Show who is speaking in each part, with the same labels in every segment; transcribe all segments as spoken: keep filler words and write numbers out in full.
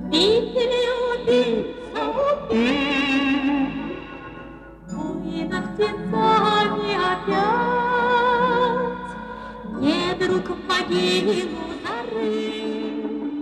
Speaker 1: Ведь любится буйно птицами опять, не друг в могилу зарыт.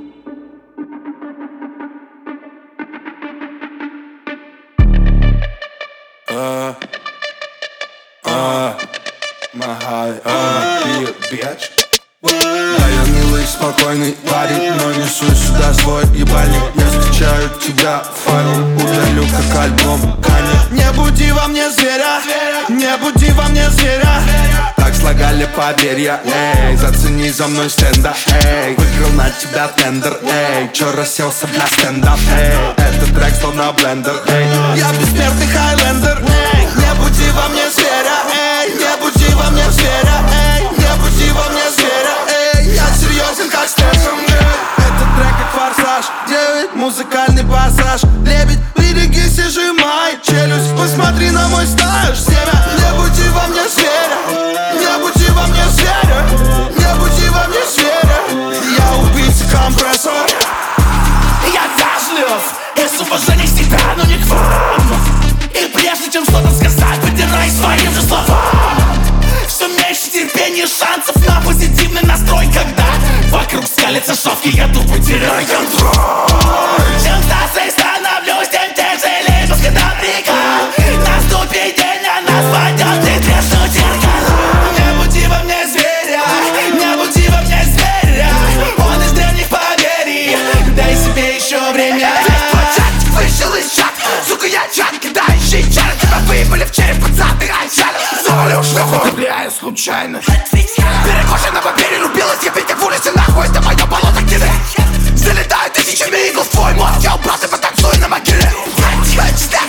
Speaker 2: Uh, uh, my high, uh, be a bitch. Да, я милый, спокойный парень, но несу сюда свой ебальник. Я скачаю тебя в файл, удалю как альбом Кани. Не буди во мне зверя, не буди во мне зверя. Так слагали поверья, эй, зацени за мной стенда, эй. Выиграл на тебя тендер, эй. Чё расселся для стендап, эй. Этот трек словно блендер, эй. Я бессмертный хайлендер, эй. Не буди во мне зверя, эй. Не буди во мне зверя, эй. Не буди во мне зверя, эй. Я серьезен как Стэнсон, эй. Этот трек как форсаж, девять, музыкальный пассаж. Лебедь, берегись и сжимай челюсть. Посмотри на мой стаж, семя. Не буди во мне зверя, не буди во мне зверя, не буди во мне зверя. Я убийца компрессор.
Speaker 3: Я вежлив, без уважения всегда, но не к вам. И прежде чем что-то сказать, подирай своим же словам. Все меньше терпения, шансов на позитивный настрой, когда вокруг скалятся шовки, я тупо теряю контроль. Чем старше становлюсь, тем тяжелее пуска напрягает. Наступит день, а нас пойдет и треснут зеркала. Не буди во мне зверя, не буди во мне зверя. Он из древних поверий, дай себе еще время. Чатик вышел из чата, сука, я чат, кидающий чар. Тебя выпали в череп пацаны, айчат. Завалил шлюху, влияю случайно. Перекошен на папире, рубилась я, ведь как в улице, нахуй, это мое болото, где залетают тысячами игл в твой мозг. Я убрался, потанцую на могиле.